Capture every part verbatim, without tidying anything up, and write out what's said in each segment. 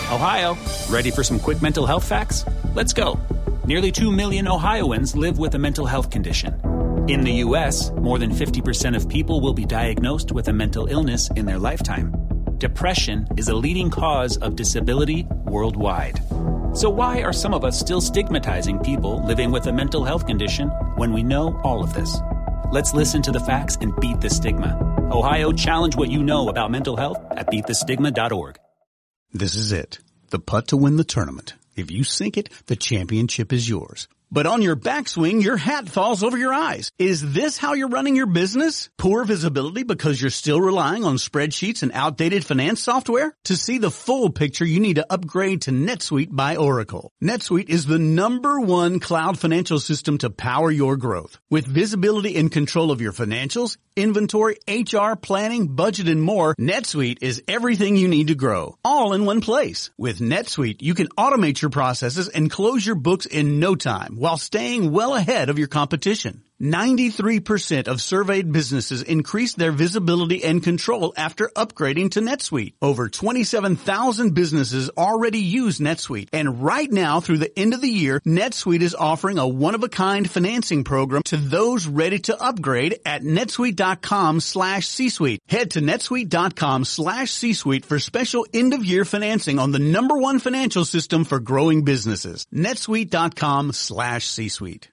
Ohio, ready for some quick mental health facts? Let's go. Nearly two million Ohioans live with a mental health condition. In the U S, more than fifty percent of people will be diagnosed with a mental illness in their lifetime. Depression is a leading cause of disability worldwide. So why are some of us still stigmatizing people living with a mental health condition when we know all of this? Let's listen to the facts and beat the stigma. Ohio, challenge what you know about mental health at beat the stigma dot org. This is it. The putt to win the tournament. If you sink it, the championship is yours. But on your backswing, your hat falls over your eyes. Is this how you're running your business? Poor visibility because you're still relying on spreadsheets and outdated finance software? To see the full picture, you need to upgrade to NetSuite by Oracle. NetSuite is the number one cloud financial system to power your growth. With visibility and control of your financials, inventory, H R, planning, budget, and more, NetSuite is everything you need to grow, all in one place. With NetSuite, you can automate your processes and close your books in no time while staying well ahead of your competition. ninety-three percent of surveyed businesses increased their visibility and control after upgrading to NetSuite. Over twenty-seven thousand businesses already use NetSuite, and right now through the end of the year, NetSuite is offering a one-of-a-kind financing program to those ready to upgrade at netsuite.com slash C-Suite. Head to netsuite.com slash C-Suite for special end-of-year financing on the number one financial system for growing businesses. netsuite.com slash C-Suite.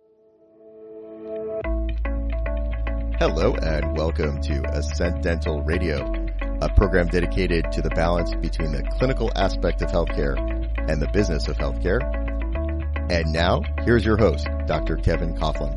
Hello and welcome to Ascent Dental Radio, a program dedicated to the balance between the clinical aspect of healthcare and the business of healthcare. And now, here's your host, Doctor Kevin Coughlin.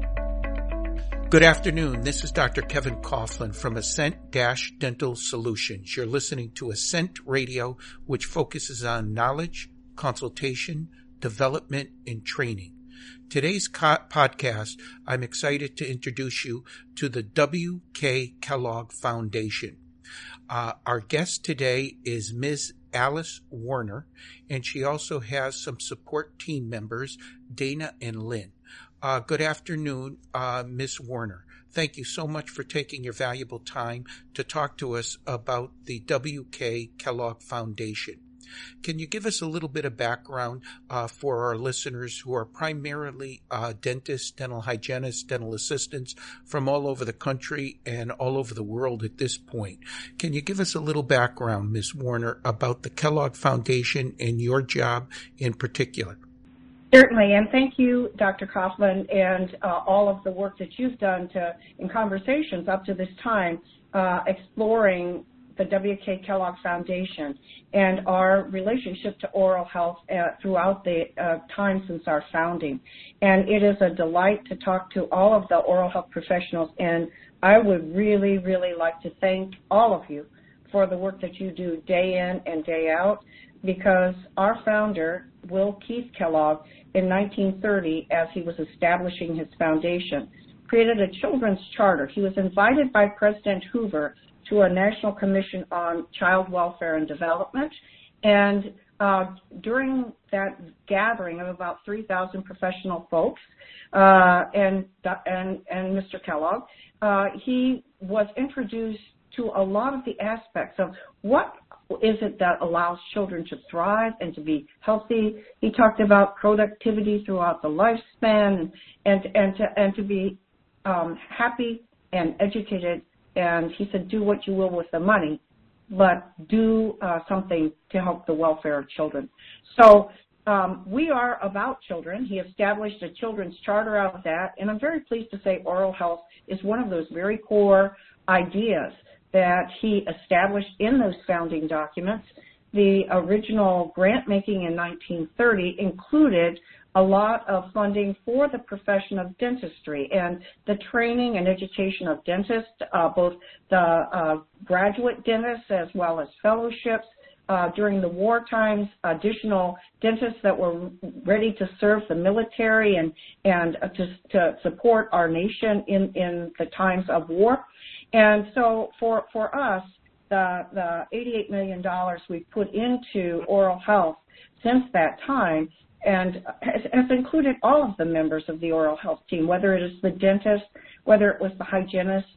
Good afternoon. This is Doctor Kevin Coughlin from Ascent Dental Solutions. You're listening to Ascent Radio, which focuses on knowledge, consultation, development, and training. Today's co- podcast, I'm excited to introduce you to the W K Kellogg Foundation. Uh, our guest today is Miz Alice Warner, and she also has some support team members, Dana and Lynn. Uh, good afternoon, uh, Miz Warner. Thank you so much for taking your valuable time to talk to us about the W K Kellogg Foundation. Can you give us a little bit of background uh, for our listeners who are primarily uh, dentists, dental hygienists, dental assistants from all over the country and all over the world at this point? Can you give us a little background, Miz Warner, about the Kellogg Foundation and your job in particular? Certainly, and thank you, Doctor Coughlin, and uh, all of the work that you've done to, in conversations up to this time, uh, exploring the W K Kellogg Foundation and our relationship to oral health uh, throughout the uh, time since our founding. And it is a delight to talk to all of the oral health professionals, and I would really, really like to thank all of you for the work that you do day in and day out, because our founder, Will Keith Kellogg, in nineteen thirty, as he was establishing his foundation, created a children's charter. He was invited by President Hoover to a National Commission on Child Welfare and Development. And uh, during that gathering of about three thousand professional folks uh, and, and, and Mister Kellogg, uh, he was introduced to a lot of the aspects of what is it that allows children to thrive and to be healthy. He talked about productivity throughout the lifespan and, and, to, and to be um, happy and educated. And he said, do what you will with the money, but do uh, something to help the welfare of children. So um, we are about children. He established a children's charter out of that, and I'm very pleased to say oral health is one of those very core ideas that he established in those founding documents. The original grant making in nineteen thirty included a lot of funding for the profession of dentistry and the training and education of dentists, uh, both the uh, graduate dentists as well as fellowships. Uh, during the war times, additional dentists that were ready to serve the military and, and uh, to, to support our nation in, in the times of war. And so for, for us, the, the eighty-eight million dollars we've put into oral health since that time and has, has included all of the members of the oral health team, whether it is the dentist, whether it was the hygienist,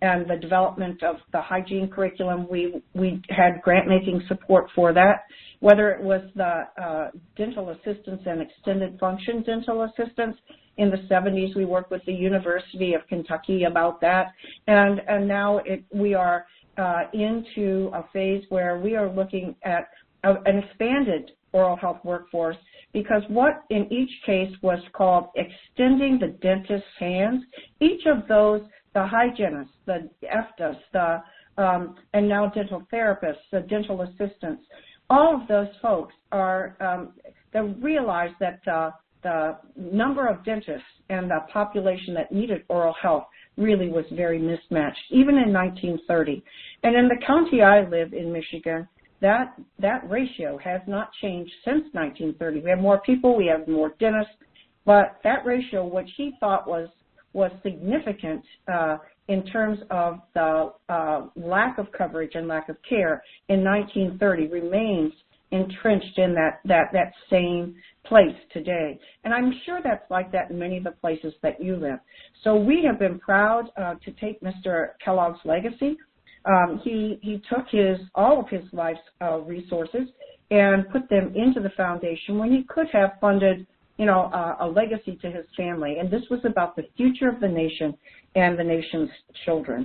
and the development of the hygiene curriculum. We, we had grant-making support for that, whether it was the uh, dental assistants and extended function dental assistants. In the seventies, we worked with the University of Kentucky about that, and, and now it, we are uh, into a phase where we are looking at a, an expanded oral health workforce, because what in each case was called extending the dentist's hands, each of those, the hygienists, the F D A S, the, um, and now dental therapists, the dental assistants, all of those folks are, um, they realize that uh, the number of dentists and the population that needed oral health really was very mismatched, even in nineteen thirty. And in the county I live in, Michigan, that that ratio has not changed since nineteen thirty. We have more people, we have more dentists, but that ratio, which he thought was was significant uh, in terms of the uh, lack of coverage and lack of care in nineteen thirty, remains entrenched in that, that, that same place today. And I'm sure that's like that in many of the places that you live. So we have been proud uh, to take Mister Kellogg's legacy. Um, he, he took his, all of his life's uh, resources and put them into the foundation when he could have funded, you know, uh, a legacy to his family. And this was about the future of the nation and the nation's children.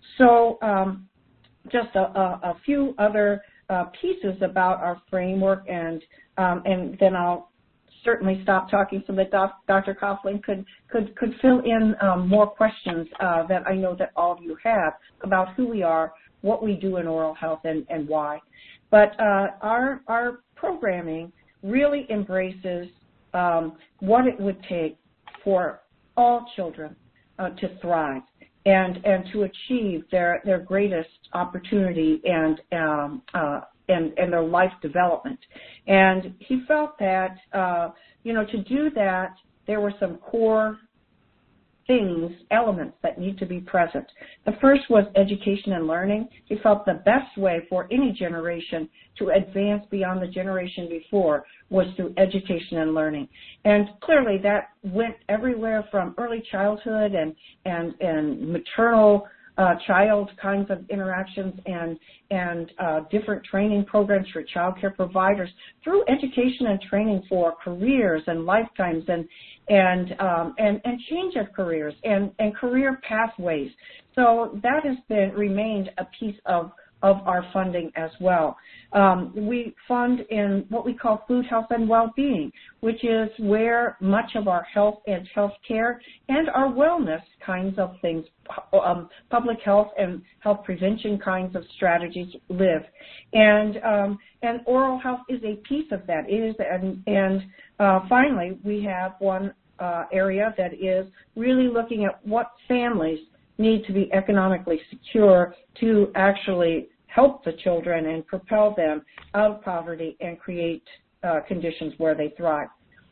So um, just a, a, a few other uh, pieces about our framework, and um, and then I'll certainly stop talking so that doc, Doctor Coughlin could, could, could fill in um, more questions uh, that I know that all of you have about who we are, what we do in oral health, and, and why. But uh, our, our programming really embraces um, what it would take for all children uh, to thrive and, and to achieve their, their greatest opportunity and um, uh, And, and their life development. And he felt that, uh, you know, to do that, there were some core things, elements that need to be present. The first was education and learning. He felt the best way for any generation to advance beyond the generation before was through education and learning. And clearly that went everywhere from early childhood and, and, and maternal Uh, child kinds of interactions and and uh, different training programs for child care providers, through education and training for careers and lifetimes and and um, and, and change of careers and, and career pathways. So that has been remained a piece of of our funding as well. Um, we fund in what we call food, health, and well-being, which is where much of our health and health care and our wellness kinds of things, um, public health and health prevention kinds of strategies live. And um, and oral health is a piece of that. It is, and, and uh, finally, we have one uh, area that is really looking at what families need to be economically secure to actually help the children and propel them out of poverty and create uh, conditions where they thrive.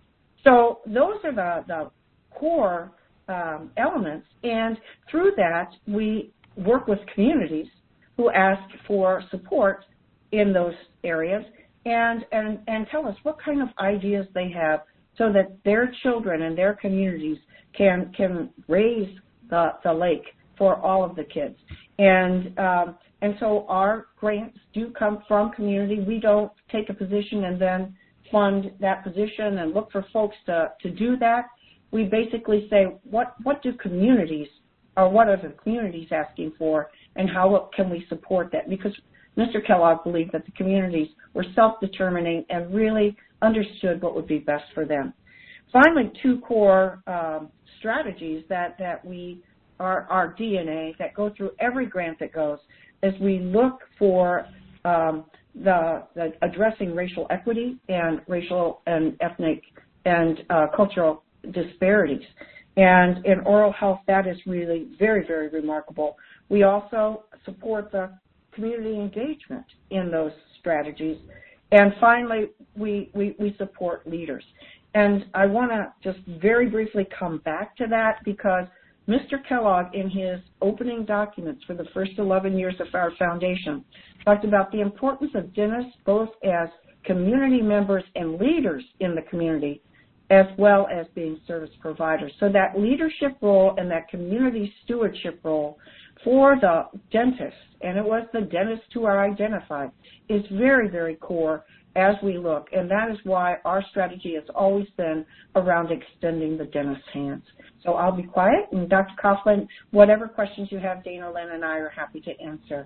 So those are the, the core um, elements, and through that we work with communities who ask for support in those areas and, and, and tell us what kind of ideas they have so that their children and their communities can, can raise the, the lake for all of the kids. And um, and so our grants do come from community. We don't take a position and then fund that position and look for folks to, to do that. We basically say, what, what do communities, or what are the communities asking for, and how can we support that? Because Mister Kellogg believed that the communities were self-determining and really understood what would be best for them. Finally, two core um, strategies that, that we Our, our D N A that go through every grant that goes, as we look for um, the, the addressing racial equity and racial and ethnic and uh, cultural disparities. And in oral health, that is really very, very remarkable. We also support the community engagement in those strategies. And finally, we, we, we support leaders. And I want to just very briefly come back to that, because Mister Kellogg, in his opening documents for the first eleven years of our foundation, talked about the importance of dentists both as community members and leaders in the community, as well as being service providers. So that leadership role and that community stewardship role for the dentist, and it was the dentists who are identified, is very, very core as we look, and that is why our strategy has always been around extending the dentist's hands. So I'll be quiet, and Doctor Coughlin, whatever questions you have, Dana, Lynn, and I are happy to answer.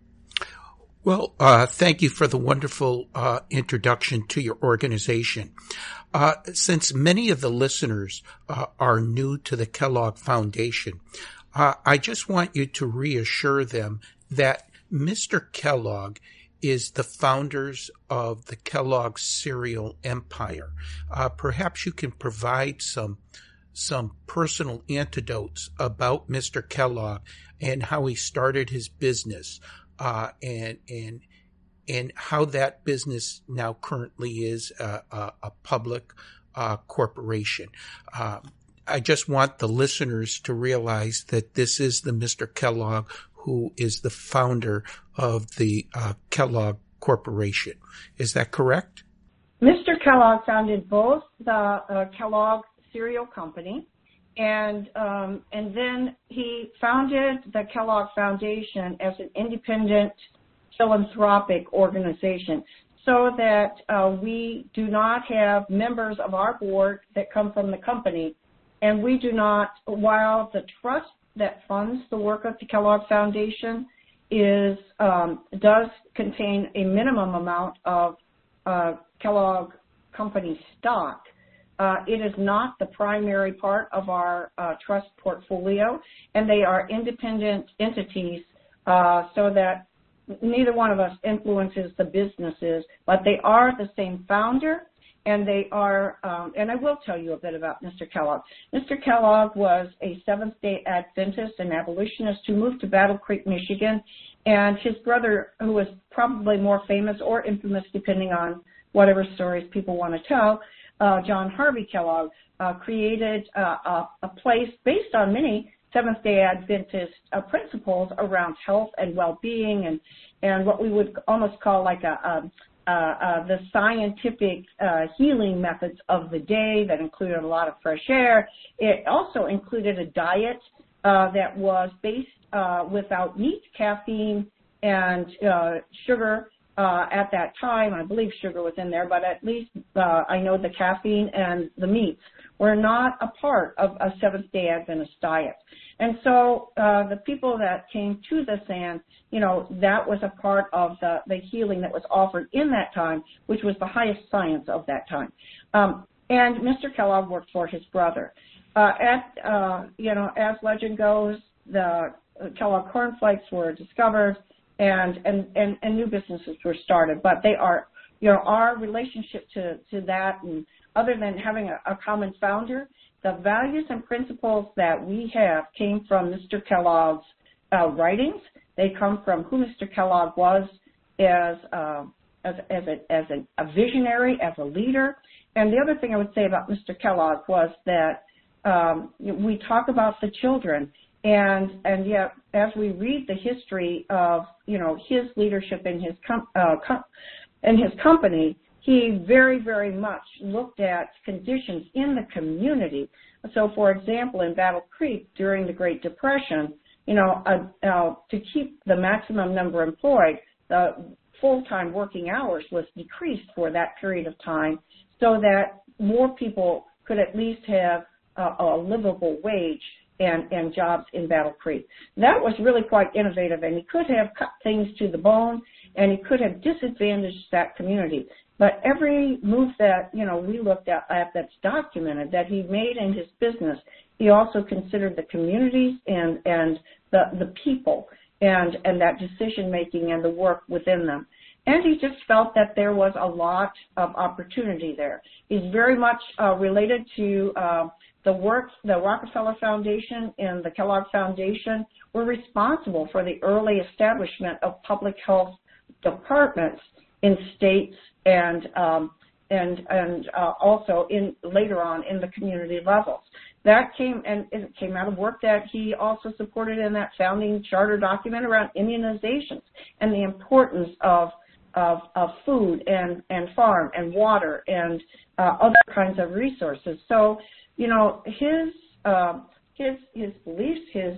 Well, uh, thank you for the wonderful uh, introduction to your organization. Uh, since many of the listeners uh, are new to the Kellogg Foundation, uh, I just want you to reassure them that Mister Kellogg is the founders of the Kellogg cereal empire. Uh, perhaps you can provide some some personal anecdotes about Mister Kellogg and how he started his business. Uh, and and and how that business now currently is a, a, a public uh, corporation. Uh, I just want the listeners to realize that this is the Mister Kellogg who is the founder of the uh, Kellogg Corporation. Is that correct? Mister Kellogg founded both the uh, Kellogg Cereal Company, And um, and then he founded the Kellogg Foundation as an independent philanthropic organization so that uh, we do not have members of our board that come from the company. And we do not, while the trust that funds the work of the Kellogg Foundation is um, does contain a minimum amount of uh, Kellogg company stock, Uh, it is not the primary part of our uh, trust portfolio, and they are independent entities uh, so that neither one of us influences the businesses, but they are the same founder, and they are, um, and I will tell you a bit about Mister Kellogg. Mister Kellogg was a Seventh-day Adventist and abolitionist who moved to Battle Creek, Michigan, and his brother, who was probably more famous or infamous, depending on whatever stories people want to tell, Uh, John Harvey Kellogg uh, created uh, a, a place based on many Seventh-day Adventist uh, principles around health and well-being and, and what we would almost call like a, a, a, a the scientific uh, healing methods of the day that included a lot of fresh air. It also included a diet uh, that was based uh, without meat, caffeine, and uh, sugar. Uh, at that time, I believe sugar was in there, but at least uh, I know the caffeine and the meats were not a part of a Seventh-day Adventist diet. And so uh, the people that came to this and, you know, that was a part of the, the healing that was offered in that time, which was the highest science of that time. Um, and Mister Kellogg worked for his brother. Uh, at, uh, you know, as legend goes, the Kellogg cornflakes were discovered, And, and, and, and new businesses were started. But they are, you know, our relationship to, to that, and other than having a, a common founder, the values and principles that we have came from Mister Kellogg's uh, writings. They come from who Mister Kellogg was as, uh, as, as, a, as a, a visionary, as a leader. And the other thing I would say about Mister Kellogg was that um, we talk about the children. And and yet, as we read the history of, you know, his leadership in his com- uh, com- in his company, he very, very much looked at conditions in the community. So, for example, in Battle Creek during the Great Depression, you know, uh, uh, to keep the maximum number employed, the full-time working hours was decreased for that period of time so that more people could at least have uh, a livable wage And, and jobs in Battle Creek. That was really quite innovative, and he could have cut things to the bone, and he could have disadvantaged that community. But every move that, you know, we looked at, at that's documented that he made in his business, he also considered the communities and, and the, the people and, and that decision-making and the work within them. And he just felt that there was a lot of opportunity there. He's very much uh, related to uh, the work, the Rockefeller Foundation and the Kellogg Foundation were responsible for the early establishment of public health departments in states and um, and and uh, also in later on in the community levels. That came and it came out of work that he also supported in that founding charter document around immunizations and the importance of of, of food and, and farm and water and uh, other kinds of resources. So, you know, his uh, his his beliefs, his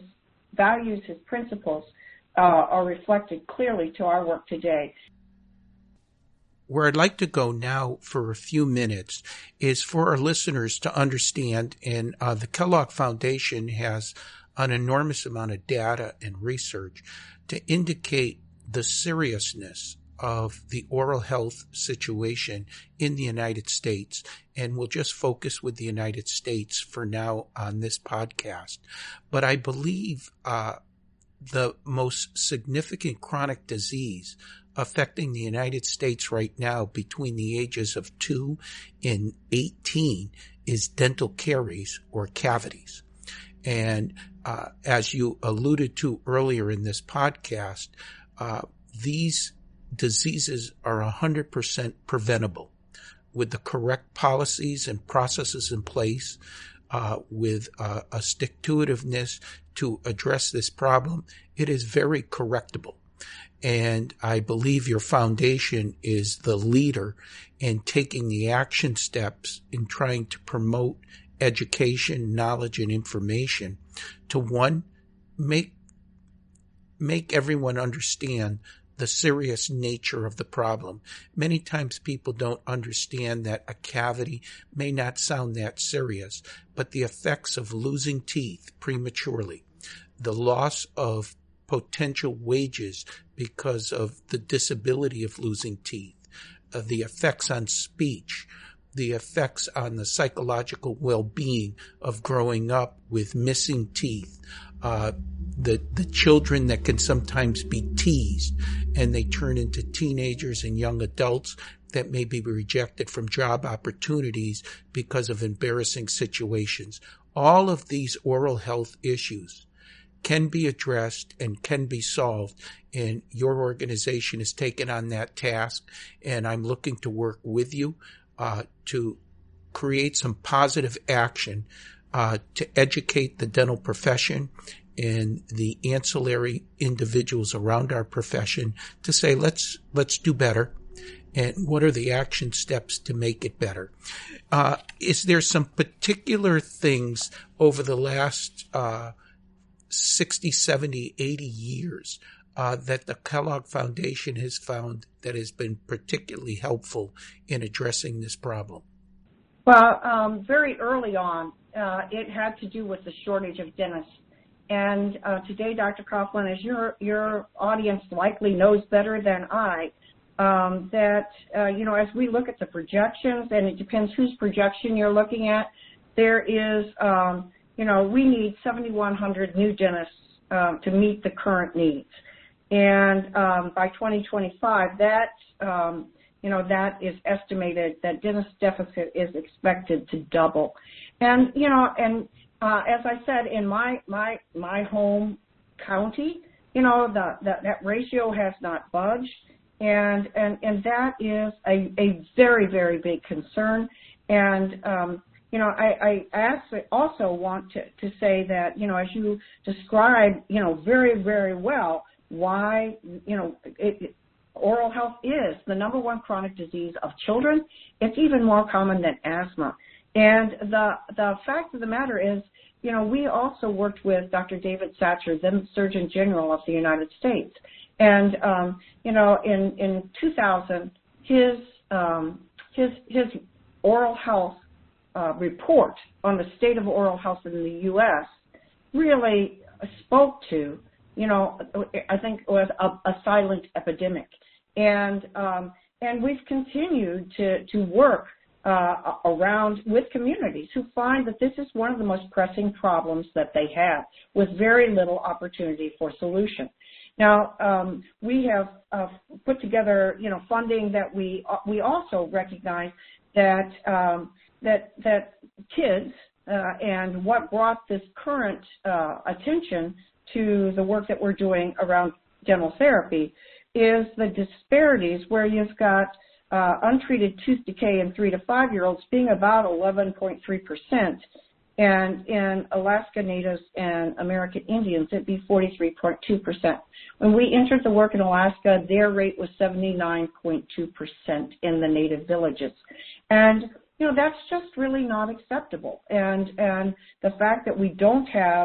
values, his principles uh, are reflected clearly to our work today. Where I'd like to go now for a few minutes is for our listeners to understand, and uh, the Kellogg Foundation has an enormous amount of data and research to indicate the seriousness of the oral health situation in the United States. And we'll just focus with the United States for now on this podcast. But I believe uh, the most significant chronic disease affecting the United States right now between the ages of two and eighteen is dental caries or cavities. And uh, as you alluded to earlier in this podcast, uh, these diseases are one hundred percent preventable with the correct policies and processes in place, uh, with uh, a stick-to-itiveness to address this problem. It is very correctable. And I believe your foundation is the leader in taking the action steps in trying to promote education, knowledge, and information to, one, make make everyone understand the serious nature of the problem. Many times people don't understand that a cavity may not sound that serious, but the effects of losing teeth prematurely, the loss of potential wages because of the disability of losing teeth, uh, the effects on speech, the effects on the psychological well-being of growing up with missing teeth, uh, the, the children that can sometimes be teased and they turn into teenagers and young adults that may be rejected from job opportunities because of embarrassing situations. All of these oral health issues can be addressed and can be solved, and your organization has taken on that task, and I'm looking to work with you uh, to create some positive action uh, to educate the dental profession and the ancillary individuals around our profession to say, let's let's do better, and what are the action steps to make it better. Uh, is there some particular things over the last uh sixty, seventy, eighty years uh, that the Kellogg Foundation has found that has been particularly helpful in addressing this problem? Well, um, very early on, uh, it had to do with the shortage of dentists. And uh, today, Doctor Coughlin, as your your audience likely knows better than I, um, that, uh, you know, as we look at the projections, and it depends whose projection you're looking at, there is um, you know, we need seventy-one hundred new dentists um, to meet the current needs. And um, by twenty twenty-five, that, um, you know, that is estimated, that dentist deficit is expected to double. And, you know, and uh, as I said, in my, my, my home county, you know, the, the, that ratio has not budged. And, and, and that is a, a very, very big concern. And, um, You know, I, I actually also want to, to say that, you know, as you describe, you know, very, very well why, you know, it, it, oral health is the number one chronic disease of children. It's even more common than asthma. And the the fact of the matter is, you know, we also worked with Doctor David Satcher, then Surgeon General of the United States. And, um, you know, in, in two thousand, his, um, his, his oral health Uh, report on the state of oral health in the U S really spoke to, you know, I think it was a, a silent epidemic. And um, and we've continued to, to work uh, around with communities who find that this is one of the most pressing problems that they have with very little opportunity for solution. Now, um, we have uh, put together, you know, funding that we, we also recognize that um, that that kids uh, and what brought this current uh, attention to the work that we're doing around dental therapy is the disparities where you've got uh, untreated tooth decay in three to five year olds being about eleven point three percent, and in Alaska Natives and American Indians it'd be forty-three point two percent. When we entered the work in Alaska, their rate was seventy-nine point two percent in the native villages. And you know, that's just really not acceptable. And and the fact that we don't have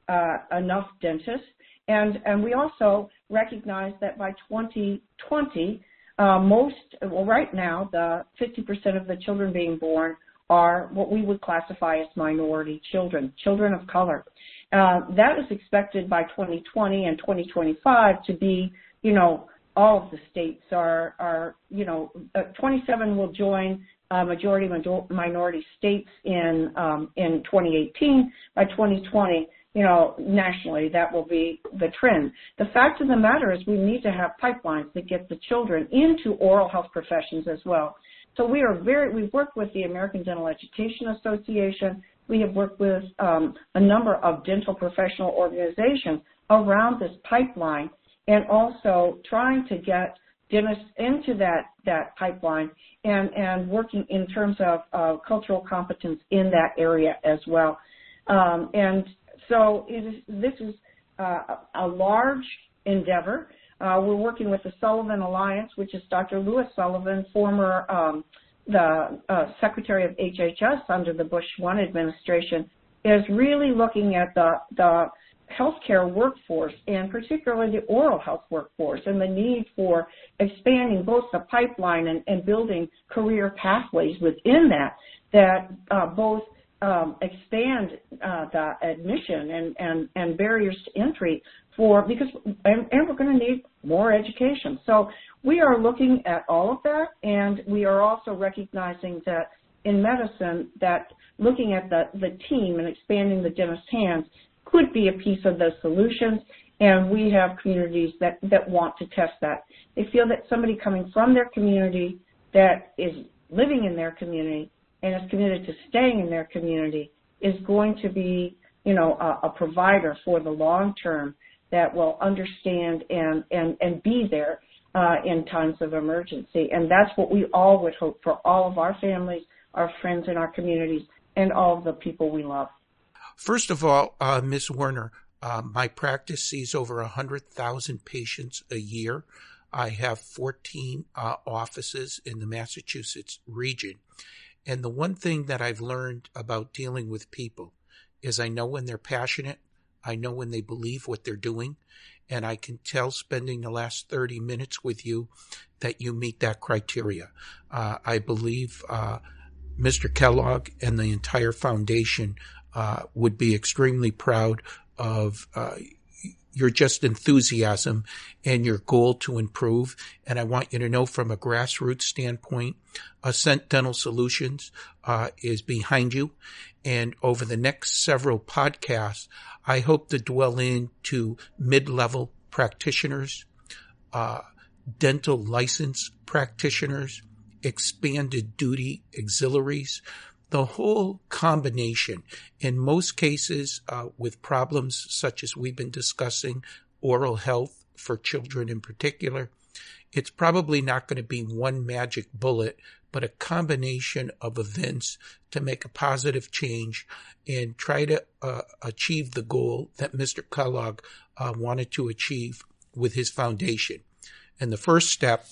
uh, enough dentists. And, and we also recognize that by twenty twenty, uh, most, well, right now, the fifty percent of the children being born are what we would classify as minority children, children of color. Uh, that is expected by twenty twenty and twenty twenty-five to be, you know, all of the states are, are you know, uh, twenty-seven will join uh, majority minority states in um, in twenty eighteen. By twenty twenty, you know, nationally, that will be the trend. The fact of the matter is we need to have pipelines that get the children into oral health professions as well. So we are very, we've worked with the American Dental Education Association. We have worked with um, a number of dental professional organizations around this pipeline, and also trying to get dentists into that, that pipeline and, and working in terms of uh, cultural competence in that area as well. Um, and so it is, this is uh, a large endeavor. Uh, we're working with the Sullivan Alliance, which is Doctor Louis Sullivan, former um, the uh, Secretary of H H S under the Bush one administration, is really looking at the, the healthcare workforce, and particularly the oral health workforce, and the need for expanding both the pipeline and, and building career pathways within that, that uh, both um, expand uh, the admission and, and, and barriers to entry for, because, and, and we're going to need more education. So we are looking at all of that, and we are also recognizing that in medicine, that looking at the, the team and expanding the dentist's hands could be a piece of the solutions, and we have communities that, that want to test that. They feel that somebody coming from their community that is living in their community and is committed to staying in their community is going to be, you know, a, a provider for the long term that will understand and, and, and be there uh, in times of emergency. And that's what we all would hope for all of our families, our friends in our communities, and all of the people we love. First of all, uh, Miz Werner, uh, my practice sees over one hundred thousand patients a year. I have fourteen uh, offices in the Massachusetts region. And the one thing that I've learned about dealing with people is I know when they're passionate, I know when they believe what they're doing, and I can tell spending the last thirty minutes with you that you meet that criteria. Uh, I believe uh, Mister Kellogg and the entire foundation uh, would be extremely proud of uh, your just enthusiasm and your goal to improve. And I want you to know from a grassroots standpoint, Ascent Dental Solutions uh, is behind you. And over the next several podcasts, I hope to dwell into mid-level practitioners, uh, dental license practitioners, expanded duty auxiliaries, the whole combination. In most cases, uh, with problems such as we've been discussing, oral health for children in particular, it's probably not going to be one magic bullet, but a combination of events to make a positive change and try to uh, achieve the goal that Mister Kellogg uh, wanted to achieve with his foundation. And the first step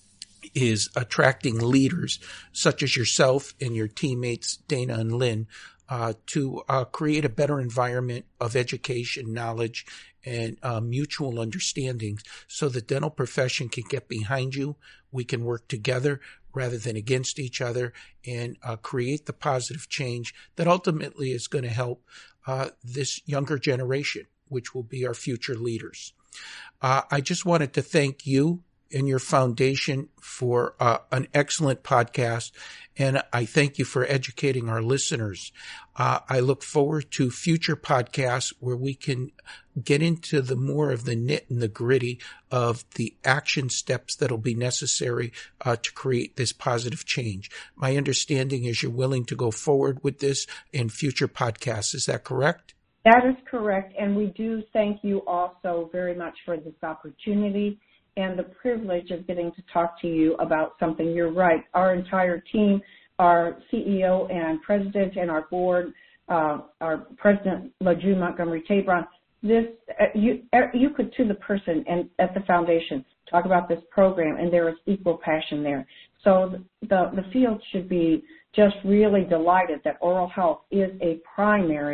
is attracting leaders such as yourself and your teammates, Dana and Lynn, uh, to uh, create a better environment of education, knowledge, and uh, mutual understandings so the dental profession can get behind you. We can work together rather than against each other and uh, create the positive change that ultimately is going to help uh, this younger generation, which will be our future leaders. Uh, I just wanted to thank you and your foundation for uh, an excellent podcast, and I thank you for educating our listeners. Uh, I look forward to future podcasts where we can get into the more of the nit and the gritty of the action steps that'll be necessary uh, to create this positive change. My understanding is you're willing to go forward with this in future podcasts. Is that correct? That is correct, and we do thank you also very much for this opportunity and the privilege of getting to talk to you about something. You're right. Our entire team, our C E O and president and our board, uh, our president, LaJu Montgomery Tabron, this, uh, you, uh, you could, to the person and at the foundation, talk about this program, and there is equal passion there. So the, the field should be just really delighted that oral health is a primary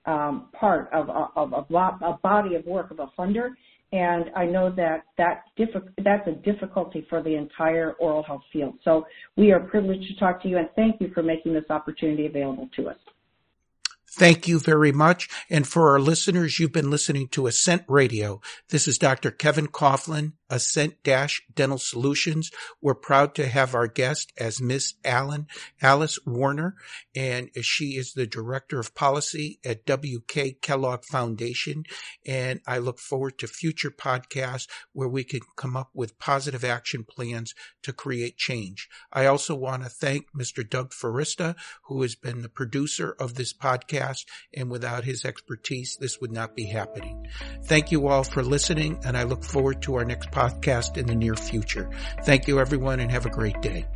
um, part of, of, of a body of work of a funder. And I know that, that diffi- that's a difficulty for the entire oral health field. So we are privileged to talk to you, and thank you for making this opportunity available to us. Thank you very much. And for our listeners, you've been listening to Ascent Radio. This is Doctor Kevin Coughlin, Ascent Dental Solutions. We're proud to have our guest as Miss Allen, Alice Warner, and she is the Director of Policy at W K Kellogg Foundation. And I look forward to future podcasts where we can come up with positive action plans to create change. I also want to thank Mister Doug Forista, who has been the producer of this podcast. And without his expertise, this would not be happening. Thank you all for listening, and I look forward to our next podcast in the near future. Thank you, everyone, and have a great day.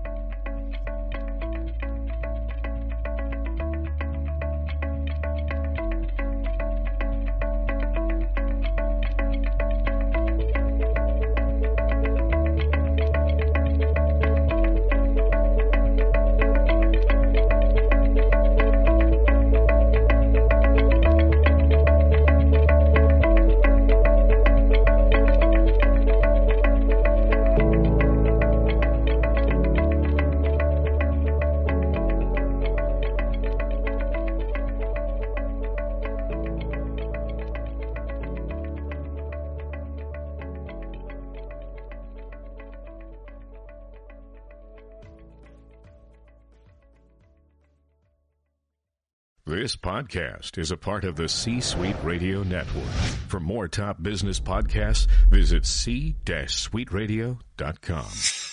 This podcast is a part of the C-Suite Radio Network. For more top business podcasts, visit c suite radio dot com.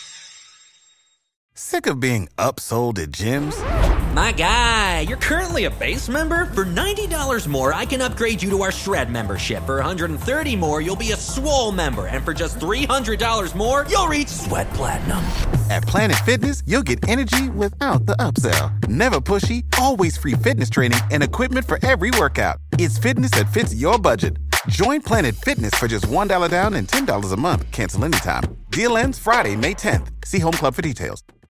Sick of being upsold at gyms? My guy, you're currently a base member. For ninety dollars more, I can upgrade you to our Shred membership. For one hundred thirty dollars more, you'll be a Swole member. And for just three hundred dollars more, you'll reach Sweat Platinum. At Planet Fitness, you'll get energy without the upsell. Never pushy, always free fitness training and equipment for every workout. It's fitness that fits your budget. Join Planet Fitness for just one dollar down and ten dollars a month. Cancel anytime. Deal ends Friday, May tenth. See Home Club for details.